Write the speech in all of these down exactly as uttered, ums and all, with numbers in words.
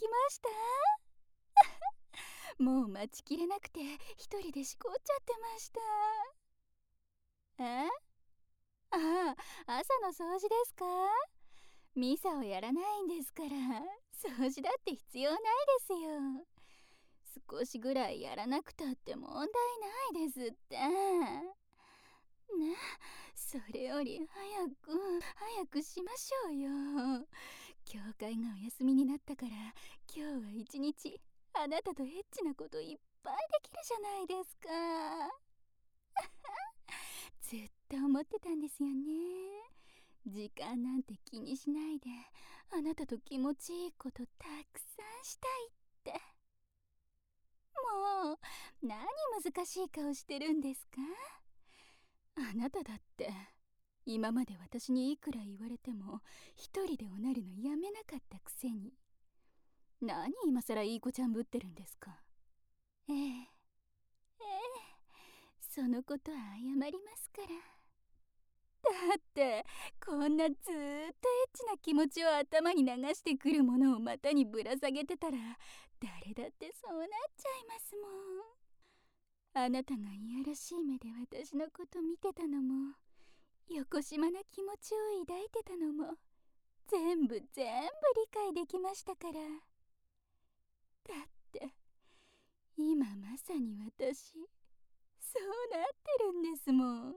ました？もう待ちきれなくて一人でしこっちゃってました。えああ、朝の掃除ですか？ミサをやらないんですから、掃除だって必要ないですよ。少しぐらいやらなくたって問題ないですって。ね、それより早く早くしましょうよ。教会がお休みになったから、今日は一日あなたとエッチなこといっぱいできるじゃないですか。ずっと思ってたんですよね。時間なんて気にしないで、あなたと気持ちいいことたくさんしたいって。もう何難しい顔してるんですか？あなただって今まで私にいくら言われても一人でおなるのやめなかったくせに、何今さらいい子ちゃんぶってるんですか？ええええ、そのことは謝りますから。だってこんなずーっとエッチな気持ちを頭に流してくるものを股にぶら下げてたら、誰だってそうなっちゃいますもん。あなたがいやらしい目で私のこと見てたのも、よこしまな気持ちを抱いてたのも、全部全部理解できましたから。だって今まさに私そうなってるんですもん。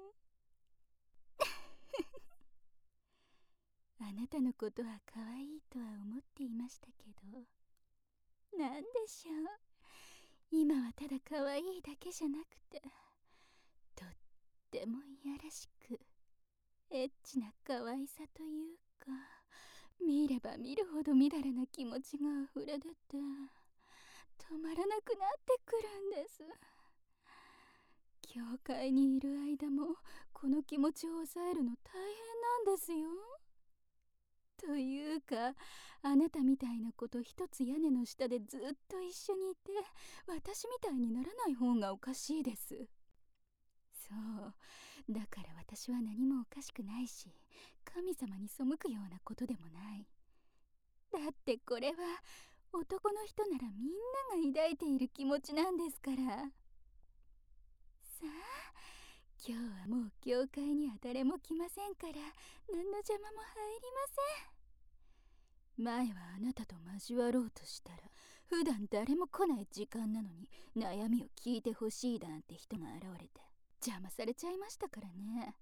あなたのことは可愛いとは思っていましたけど、なんでしょう、今はただ可愛いだけじゃなくて、とってもいやらしくエッチな可愛さというか、見れば見るほどみだらな気持ちが溢れ出て止まらなくなってくるんです。教会にいる間もこの気持ちを抑えるの大変なんですよ。というか、あなたみたいな子と一つ屋根の下でずっと一緒にいて、私みたいにならない方がおかしいです。そう、だから私は何もおかしくないし、神様に背くようなことでもない。だってこれは男の人ならみんなが抱いている気持ちなんですから。さあ、今日はもう教会には誰も来ませんから、何の邪魔も入りません。前はあなたと交わろうとしたら、普段誰も来ない時間なのに悩みを聞いてほしいなんて人が現れて邪魔されちゃいましたからね。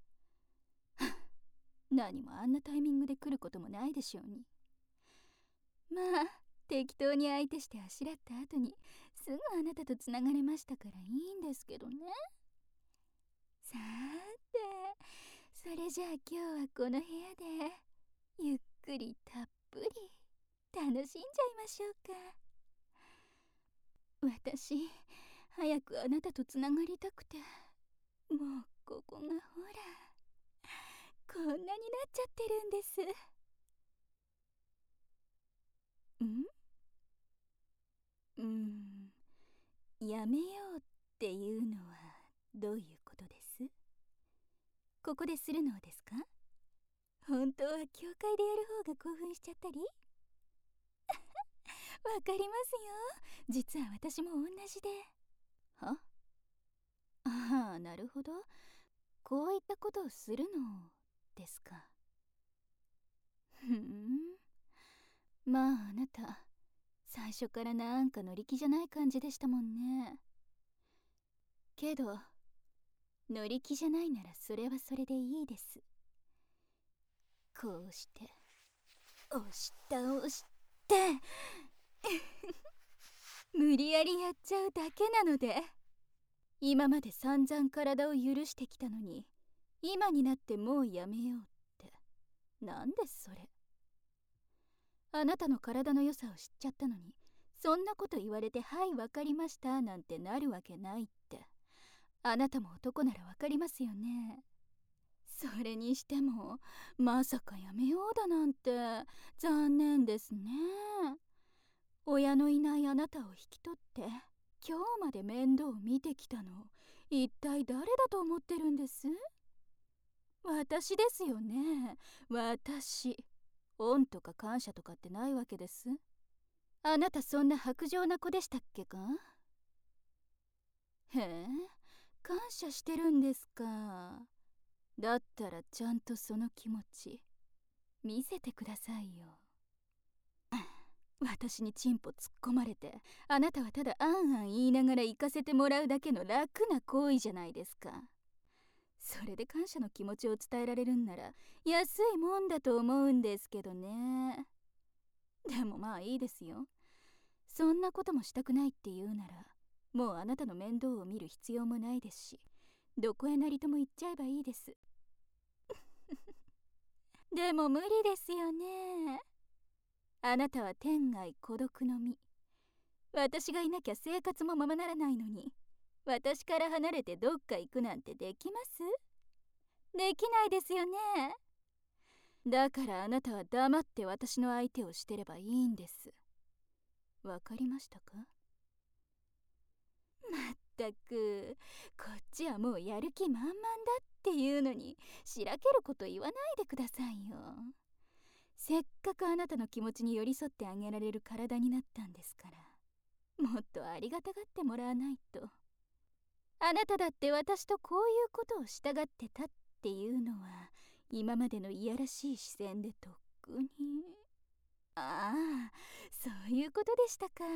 何もあんなタイミングで来ることもないでしょうに。まあ適当に相手してあしらった後にすぐあなたとつながれましたからいいんですけどね。さーて、それじゃあ今日はこの部屋でゆっくりたっぷり楽しんじゃいましょうか。私早くあなたとつながりたくて、もうここがほらこんなになっちゃってるんです。んうんやめようっていうのはどういうことです？ここでするのですか？本当は教会でやる方が興奮しちゃったり？わかりますよ、実は私も同じで。は？ああ、なるほど、こういったことをするのですか。ふん、まああなた最初からなんか乗り気じゃない感じでしたもんね。けど乗り気じゃないならそれはそれでいいです。こうして押し倒して無理やりやっちゃうだけなので。今まで散々体を許してきたのに、今になってもうやめようって、なんですそれ。あなたの体の良さを知っちゃったのに、そんなこと言われてはいわかりましたなんてなるわけないって、あなたも男ならわかりますよね。それにしてもまさかやめようだなんて残念ですね。親のいないあなたを引き取って今日まで面倒を見てきたの、一体誰だと思ってるんです？私ですよね。私。恩とか感謝とかってないわけです。 あなたそんな薄情な子でしたっけか？へえ、感謝してるんですか。だったらちゃんとその気持ち見せてくださいよ。私にチンポ突っ込まれて、あなたはただあんあん言いながら行かせてもらうだけの楽な行為じゃないですか。それで感謝の気持ちを伝えられるんなら安いもんだと思うんですけどね。でもまあいいですよ。そんなこともしたくないって言うなら、もうあなたの面倒を見る必要もないですし、どこへなりとも行っちゃえばいいです。でも無理ですよね。あなたは天涯孤独の身。私がいなきゃ生活もままならないのに、私から離れてどっか行くなんてできます？できないですよね。だからあなたは黙って私の相手をしてればいいんです。わかりましたか？まったく、こっちはもうやる気満々だっていうのに、しらけること言わないでくださいよ。せっかくあなたの気持ちに寄り添ってあげられる体になったんですから、もっとありがたがってもらわないと。あなただって私とこういうことをしたがってたっていうのは、今までのいやらしい視線でとっくに。ああ、そういうことでしたか。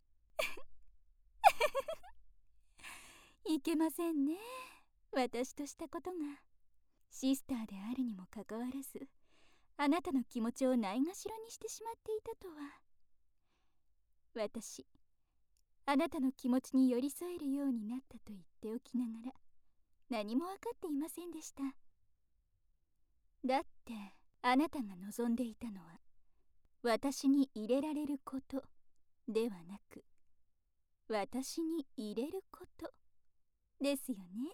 いけませんね、私としたことが。シスターであるにもかかわらず、あなたの気持ちをないがしろにしてしまっていたとは。私、あなたの気持ちに寄り添えるようになったと言っておきながら、何も分かっていませんでした。だってあなたが望んでいたのは、私に入れられることではなく、私に入れることですよね。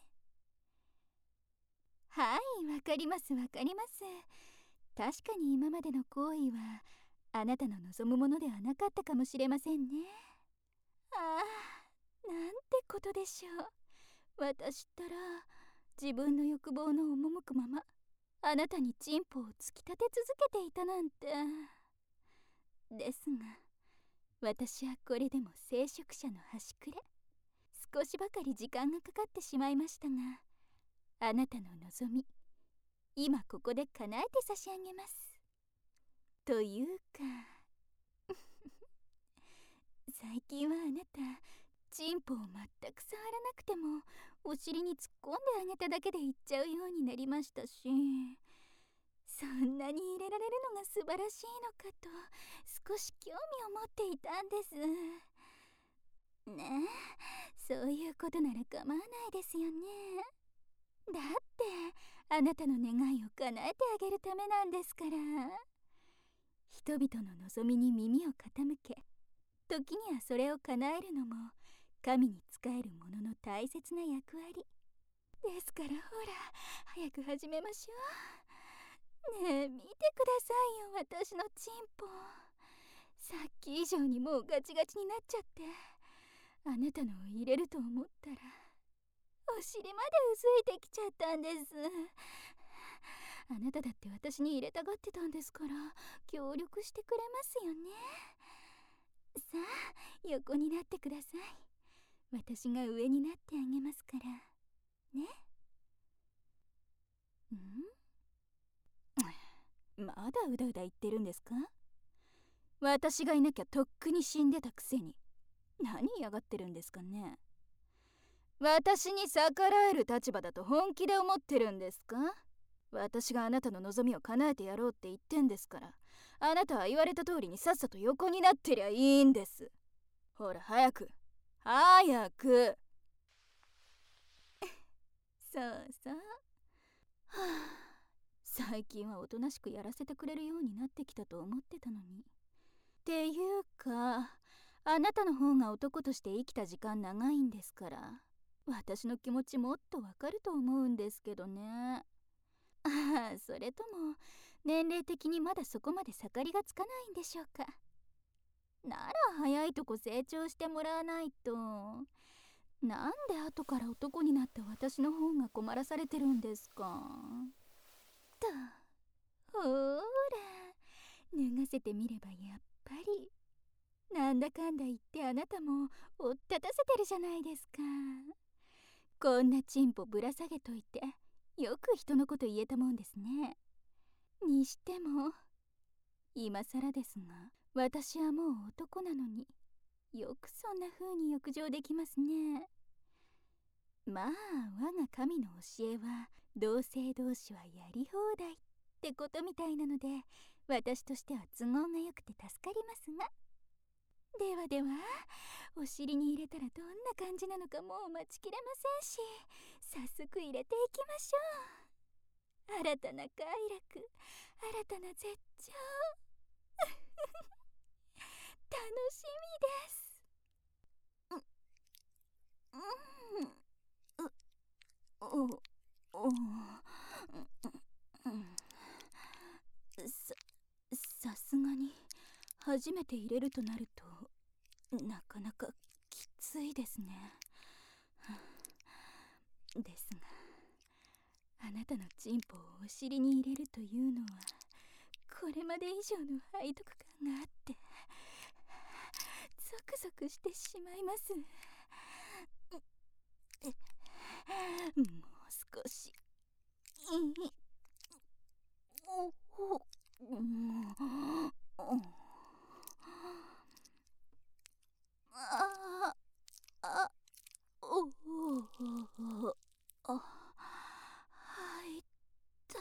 はい、わかりますわかります。確かに今までの行為はあなたの望むものではなかったかもしれませんね。ああ、なんてことでしょう。私ったら自分の欲望の赴くまま、あなたにチンポを突き立て続けていたなんて。ですが、私はこれでも聖職者の端くれ。少しばかり時間がかかってしまいましたが、あなたの望み、今ここで叶えて差し上げます。というか最近はあなた、チンポを全く触らなくてもお尻に突っ込んであげただけでいっちゃうようになりましたし、そんなに入れられるのが素晴らしいのかと少し興味を持っていたんですね。え、そういうことなら構わないですよね。だってあなたの願いを叶えてあげるためなんですから。人々の望みに耳を傾け、時にはそれを叶えるのも神に仕える者の大切な役割ですから。ほら、早く始めましょう。ねえ、見てくださいよ、私のチンポ。さっき以上にもうガチガチになっちゃって、あなたのを入れると思ったらお尻までうずいてきちゃったんです。あなただって私に入れたがってたんですから、協力してくれますよね。さあ、横になってください。私が上になってあげますからね。んまだうだうだ言ってるんですか？私がいなきゃとっくに死んでたくせに何嫌がってるんですかね。私に逆らえる立場だと本気で思ってるんですか？私があなたの望みを叶えてやろうって言ってんですから、あなたは言われた通りにさっさと横になってりゃいいんです。ほら早く早くそうそう。はあ、最近はおとなしくやらせてくれるようになってきたと思ってたのに。っていうか、あなたの方が男として生きた時間長いんですから、私の気持ちもっとわかると思うんですけどね。ああ、それとも年齢的にまだそこまで盛りがつかないんでしょうか。なら早いとこ成長してもらわないと。なんで後から男になった私の方が困らされてるんですか。と、ほーら、脱がせてみればやっぱりなんだかんだ言ってあなたも追っ立たせてるじゃないですか。こんなチンポぶら下げといてよく人のこと言えたもんですね。にしても今更ですが、私はもう男なのによくそんな風に浴場できますね。まあ我が神の教えは同性同士はやり放題ってことみたいなので、私としては都合がよくて助かりますが。ではでは、お尻に入れたらどんな感じなのかもう待ちきれませんし、早速入れていきましょう。新たな快楽、新たな絶頂楽しみです。う、うん、う、お、お、さ、さすがに初めて入れるとなるとなかなかきついですね。ですが、あなたのチンポをお尻に入れるというのはこれまで以上の背徳感があってゾクゾクしてしまいます。もう少しいいおおああおおあ入った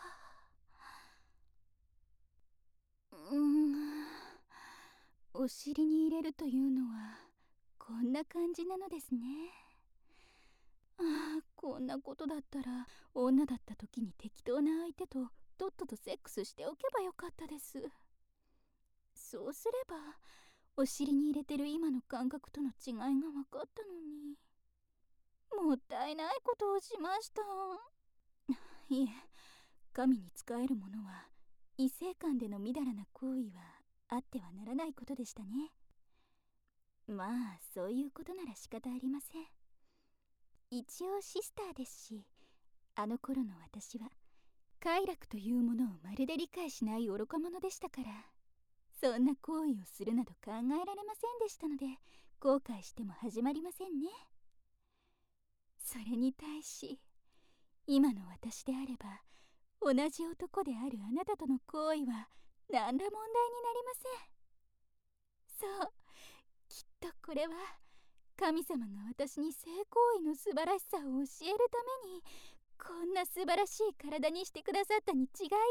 うんお尻に入れるというのはこんな感じなのですね。ああ、こんなことだったら女だった時に適当な相手ととっととセックスしておけばよかったです。そうすればお尻に入れてる今の感覚との違いが分かったのに。もったいないことをしました。いえ、神に仕える者は異性間でのみだらな行為はあってはならないことでしたね。まあそういうことなら仕方ありません。一応シスターですし、あの頃の私は快楽というものをまるで理解しない愚か者でしたから、そんな行為をするなど考えられませんでしたので、後悔しても始まりませんね。それに対し今の私であれば、同じ男であるあなたとの行為は何ら問題になりません。そう、きっとこれは神様が私に性行為の素晴らしさを教えるためにこんな素晴らしい体にしてくださったに違いありま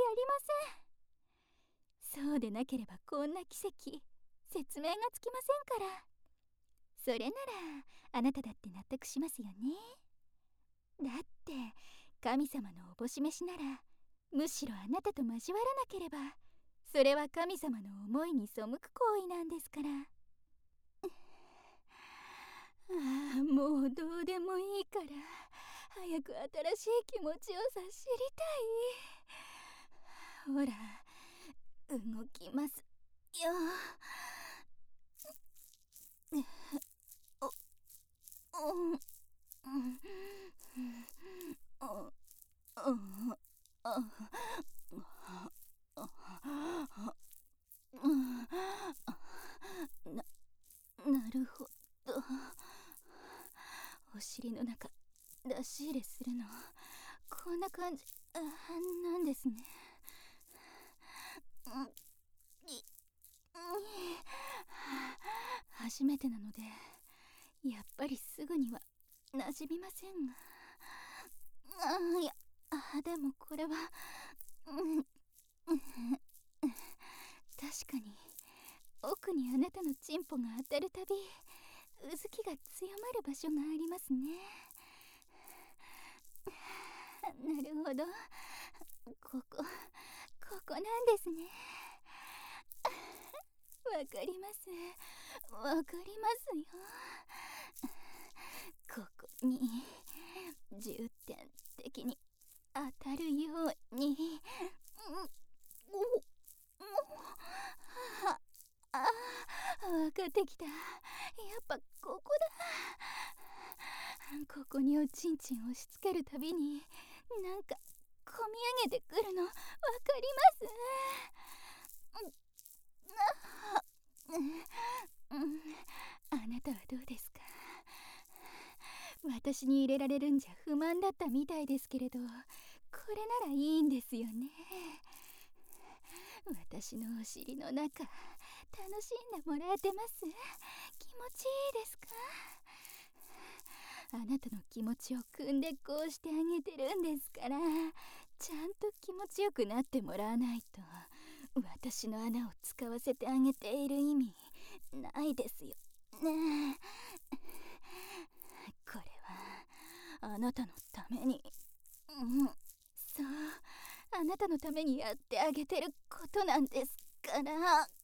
せん。そうでなければこんな奇跡説明がつきませんから。それならあなただって納得しますよね。だって神様のおぼし飯ならむしろあなたと交わらなければそれは神様の思いに背く行為なんですから。ああ、もうどうでもいいから早く新しい気持ちをさ知りたい。ほら動きますよ。おおおおな、なるほど。お尻の中出し入れするのこんな感じなんですね。初めてなのでやっぱりすぐには馴染みませんが、あいやでもこれは、うん、確かに奥にあなたのチンポが当たるたびうずきが強まる場所がありますね。なるほど、ここここなんですね。わかりますわかりますよ。ここに重点的に当たるように、おおああ分かってきた。やっぱここだ。ここにおちんちん押し付けるたびになんかこみ上げてくるの分かります。 うん、うん、あなたはどうですか？私に入れられるんじゃ不満だったみたいですけれど、これならいいんですよね。私のお尻の中、楽しんでもらえてます？気持ちいいですか？あなたの気持ちを汲んでこうしてあげてるんですから、ちゃんと気持ちよくなってもらわないと、私の穴を使わせてあげている意味ないですよね。これはあなたのために、うん、そう、あなたのためにやってあげてることなんですから。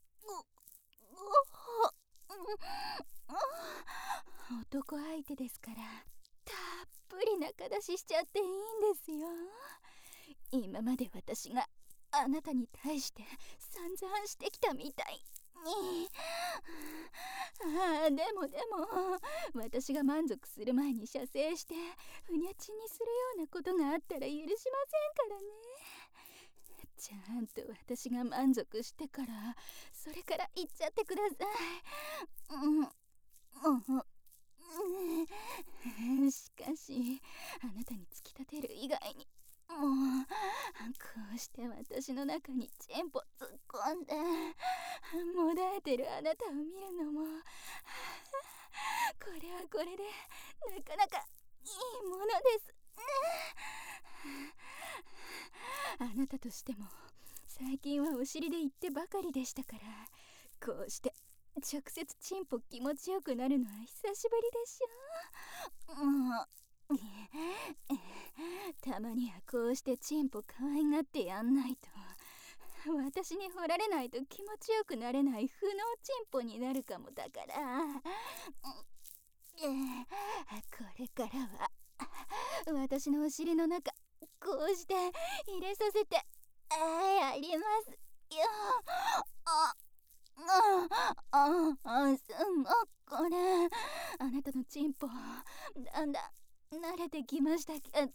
男相手ですから、たっぷり仲出ししちゃっていいんですよ。今まで私があなたに対して散々してきたみたいに。ああ、でもでも私が満足する前に射精してふにゃちにするようなことがあったら許しませんからね。ちゃんと私が満足してから、それから言っちゃってください。うん、うん、しかしあなたに突き立てる以外にもう、こうして私の中にチンポ突っ込んでもだえてるあなたを見るのも、これはこれでなかなかいいものですね。あなたとしても最近はお尻で言ってばかりでしたから、こうして直接チンポ気持ちよくなるのは久しぶりでしょ。うん、たまにはこうしてチンポ可愛がってやんないと、私に掘られないと気持ちよくなれない不能チンポになるかもだから。これからは私のお尻の中こうして入れさせてやりますよ。ああああ、すごこれあなたのチンポだんだん慣れてきましたけど、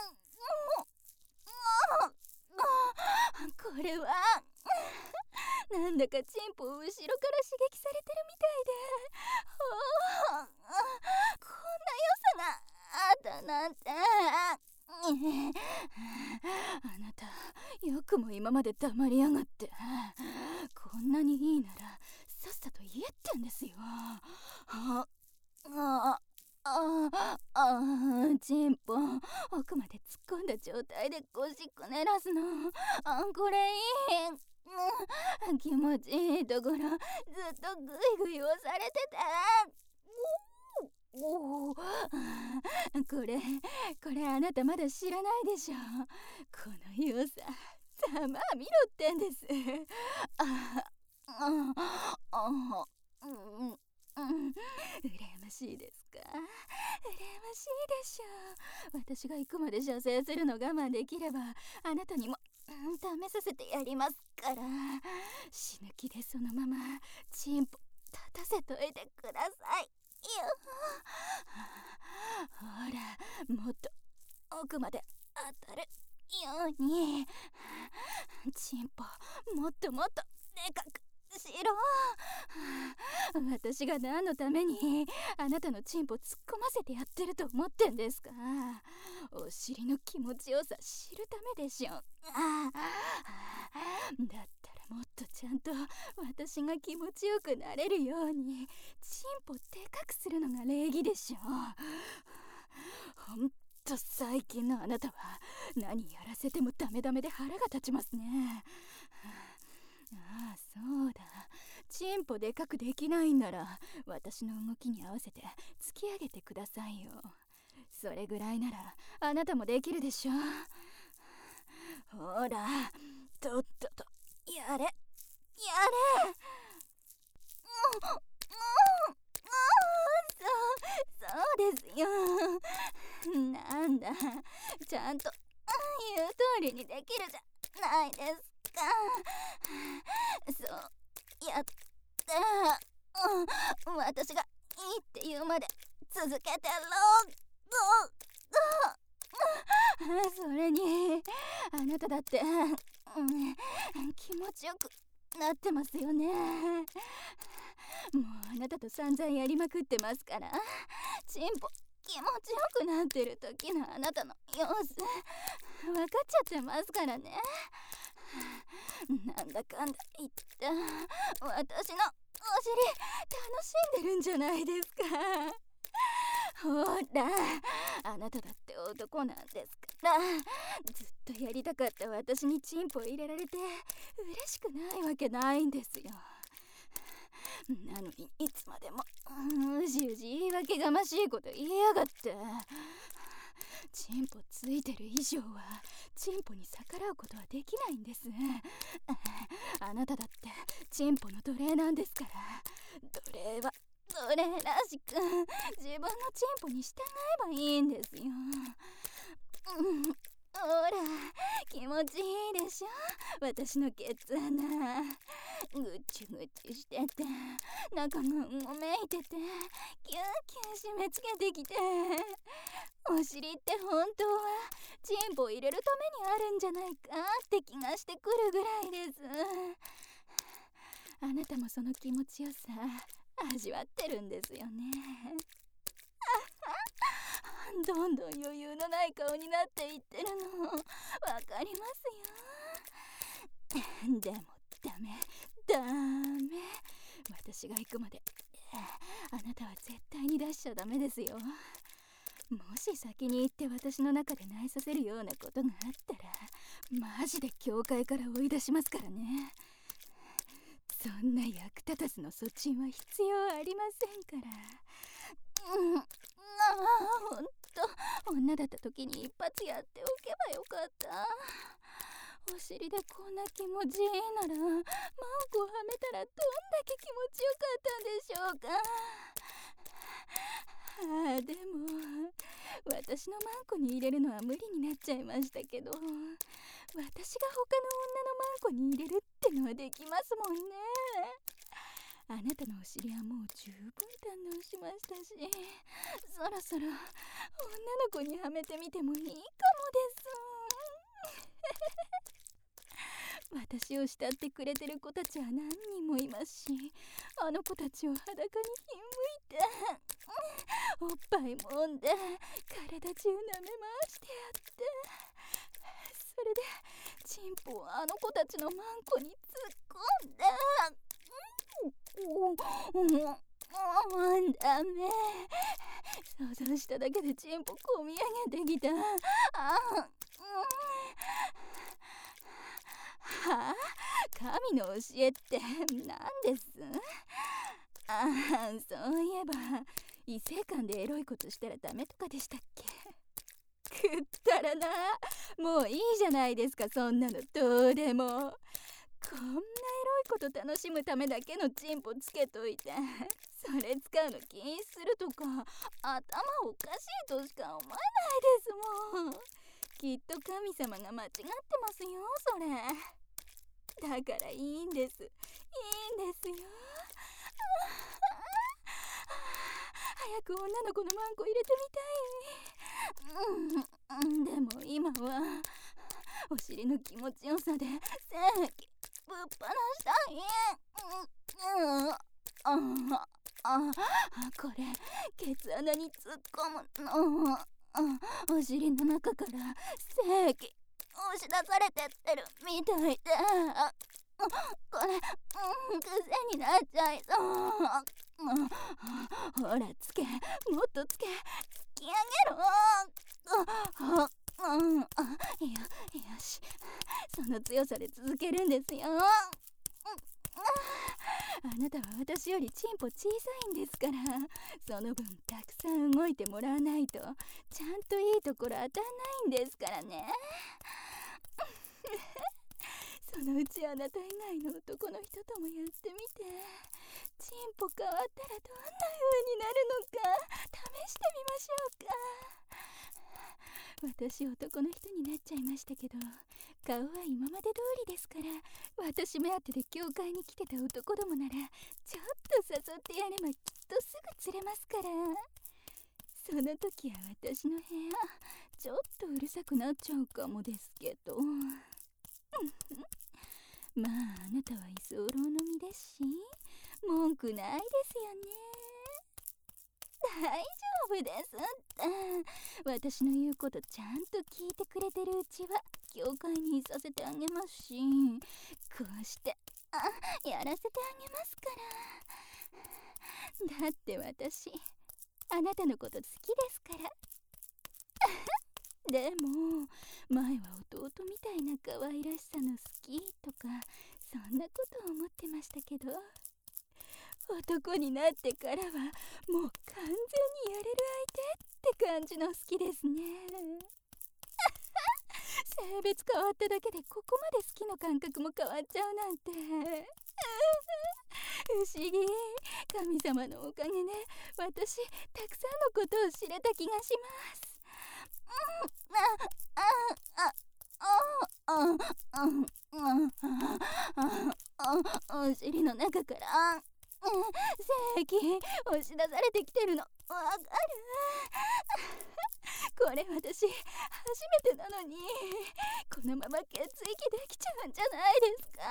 これはなんだかチンポを後ろから刺激されてるみたいで、こんな良さがあったなんて。あなたよくも今まで黙りやがって。こんなにいいならさっさと言えってんですよ。ああああチンポ奥まで突っ込んだ状態でゴシッくねらすの、あこれいい、うん、気持ちいいところずっとグイグイ押されてて、おお、これこれあなたまだ知らないでしょ。この良さざまあ見ろってんです。ああああ、うん、うん、羨ましいですか？羨ましいでしょう。私が行くまで射精するの我慢できれば、あなたにも、うん、試させてやりますから。死ぬ気でそのままチンポ立たせといてくださいよ。ほら、もっと奥まで当たるように、チンポもっともっとでかくしろ。私が何のためにあなたのチンポ突っ込ませてやってると思ってんですか？お尻の気持ちよさ知るためでしょ。だったらもっとちゃんと私が気持ちよくなれるようにチンポでかくするのが礼儀でしょ。ほんと最近のあなたは何やらせてもダメダメで腹が立ちますね。ああ、そうだ、チンポでかくできないんなら私の動きに合わせて突き上げてくださいよ。それぐらいならあなたもできるでしょ。ほら、とっととやれやれ。そうそうですよ。なんだ、ちゃんと言う通りにできるじゃないですか。そうやって、うん、私がいいって言うまで続けてろ。それにあなただって、うん、気持ちよくなってますよね。もうあなたと散々やりまくってますから、チンポ気持ちよくなってる時のあなたの様子分かっちゃってますからね。なんだかんだ言って私のお尻楽しんでるんじゃないですか。ほら、あなただって男なんですから、ずっとやりたかった私にチンポ入れられて嬉しくないわけないんですよ。なのにいつまでもうじうじ言い訳がましいこと言いやがって。チンポついてる以上はチンポに逆らうことはできないんです。あなただってチンポの奴隷なんですから、奴隷は奴隷らしく自分のチンポに従えばいいんですよ。うん、ほら気持ちいいでしょ私のケツ穴。ぐちゅぐちゅしてて中もんをめいててキューキュー締め付けてきて、お尻って本当はチンポ入れるためにあるんじゃないかって気がしてくるぐらいです。あなたもその気持ちよさ味わってるんですよね。どんどん余裕のない顔になっていってるのわかりますよ。でもダメダメ、私が行くまであなたは絶対に出しちゃダメですよ。もし先に行って私の中で泣いさせるようなことがあったらマジで教会から追い出しますからね。そんな役立たずのそっちんは必要ありませんから。うん、ああほんと女だった時に一発やっておけばよかった。お尻でこんな気持ちいいならマンコをはめたらどんだけ気持ちよかったんでしょうか。ああでも私のマンコに入れるのは無理になっちゃいましたけど、私が他の女のマンコに入れるってのはできますもんね。あなたのお尻はもう十分堪能しましたし、そろそろ女の子にはめてみてもいいかもです。私を慕ってくれてる子たちは何人もいますし、あの子たちを裸にひんむいておっぱいもんで体中舐め回してやって、それでチンポをあの子たちのマンコに突っ込んで、うん、うん、ダメ。想像しただけでチンポこみ上げてきた。あ、うん、はあ、神の教えって何です？ああ、そういえば異性間でエロいことしたらダメとかでしたっけ？くったらな、もういいじゃないですか、そんなのどうでも。こんなエロいこと楽しむためだけのチンポつけといて、それ使うの禁止するとか頭おかしいとしか思えないですもん。きっと神様が間違ってますよ、それ。だからいいんです、いいんですよ。早く女の子のマンコ入れてみたい。うん、でも今はお尻の気持ちよさで精液ぶっ放したい。うん、うん、ああ、これケツ穴に突っ込むの。お尻の中から精液押し出されてってるみたいで、これ、うん、癖になっちゃいそう。ほらつけ、もっとつけ、突き上げろ。うん、よ、よし、その強さで続けるんですよ。あなたは私よりチンポ小さいんですから、その分たくさん動いてもらわないとちゃんといいところ当たんないんですからね。そのうちあなた以外の男の人ともやってみて、チンポ変わったらどんな風になるのか試してみましょうか。私男の人になっちゃいましたけど、顔は今まで通りですから、私目当てで教会に来てた男どもならちょっと誘ってやればきっとすぐ釣れますから。その時は私の部屋ちょっとうるさくなっちゃうかもですけどまああなたは居候の身ですし文句ないですよね。大丈夫ですって。私の言うことちゃんと聞いてくれてるうちは教会にいさせてあげますし、こうしてあやらせてあげますから。だって私あなたのこと好きですから。でも前は弟みたいな可愛らしさの好きとかそんなことを思ってましたけど、男になってからはもう完全にやれる相手って感じの好きですね。性別変わっただけでここまで好きの感覚も変わっちゃうなんて不思議。神様のおかげで私たくさんのことを知れた気がします。お尻の中から精液押し出されてきてるのわかる？これ私初めてなのにこのまま血液できちゃうんじゃないですか？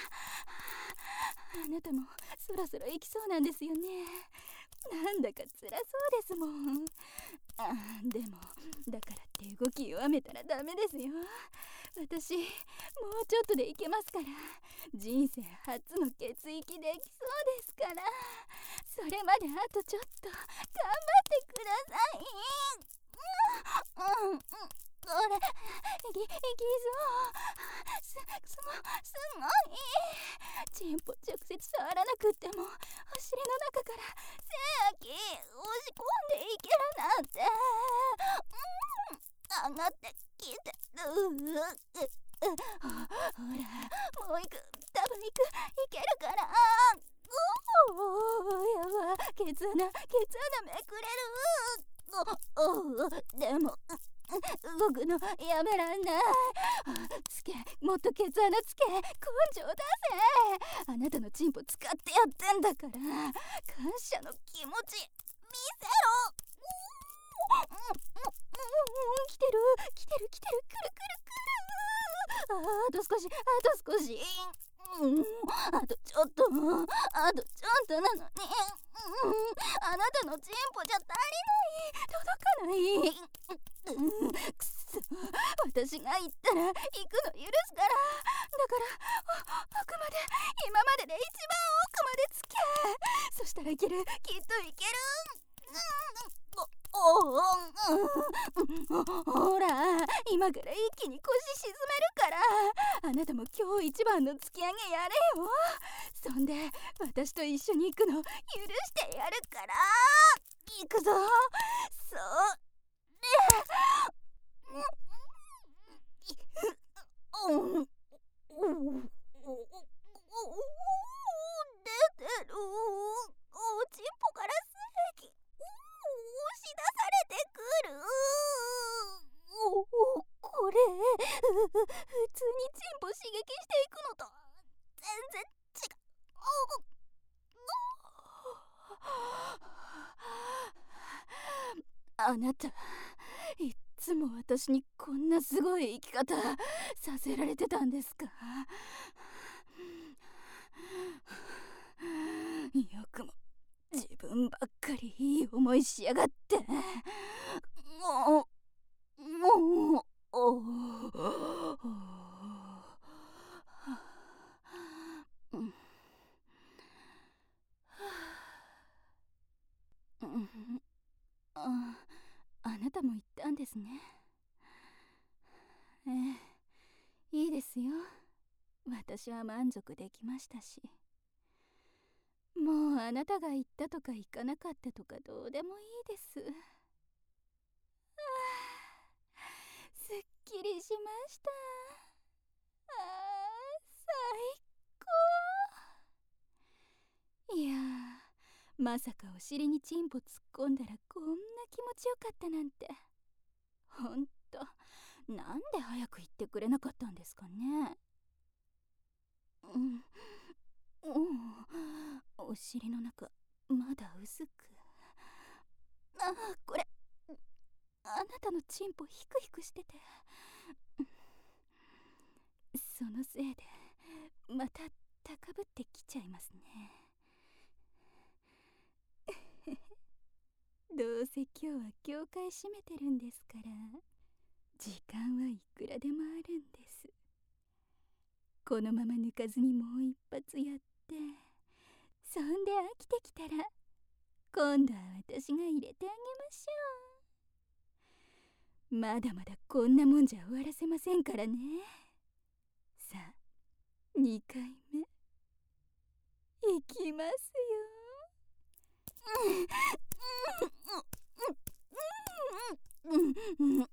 あなたもそろそろ行きそうなんですよね。なんだか辛そうですもん。あでもだからって動き弱めたらダメですよ。私もうちょっとでいけますから。人生初の血液できそうですから。それまであとちょっと頑張ってください。うんうん、これいきいきそうすすごすごい。チンポ直接触らなくってもお尻の中から精液押し込んでいけるなんて。うん、上がってきてる。ほらもう行く、多分行く、いけるから。おおやば、ケツ穴ケツ穴めくれる。おおでも動くのやめらんない。つけ、もっとケツ穴つけ、根性出せ。あなたのチンポ使ってやってんだから感謝の気持ち見せろ。来てる来てる来てる、くるくるくる。あと少し、あと少し、うん、あとちょっと、あとちょっとなのに、うん、あなたのチンポじゃ足りない、届かない、うん、くそ、私が行ったら行くの許すから。だから奥まで、今までで一番奥までつけ。そしたらいける、きっといける。おお、うん、ほら今から一気に腰沈めるから。あなたも今日一番の突き上げやれよ。そんで私と一緒に行くの許してやるから。行くぞ。それうん、出てる。おちんぽから精液押し出されてくる。おお、これ普通にチンポ刺激していくのと全然違う。あなたいっつも私にこんなすごい生き方させられてたんですか？よくも自分ばっかりいい思いしやがって。もうもうおおあ、あなたも言ったんですね。ええ、いいですよ。私は満足できましたし。もうあなたが言ったとか言かなかったとかどうでもいいです。ああ、すっきりしました。ああ、最高。いやー、まさかお尻にチンポ突っ込んだらこんな気持ちよかったなんて。ほんと、なんで早く言ってくれなかったんですかね。うん、おお尻の中まだ薄く。あ、これあなたのチンポヒクヒクしてて、そのせいでまた高ぶってきちゃいますね。どうせ今日は教会閉めてるんですから、時間はいくらでもあるんです。このまま抜かずにもう一発やって、そんで飽きてきたら今度は私が入れてあげましょう。まだまだこんなもんじゃ終わらせませんからね。さあ、にかいめいきますよ。うんうんうんうんうんうんうん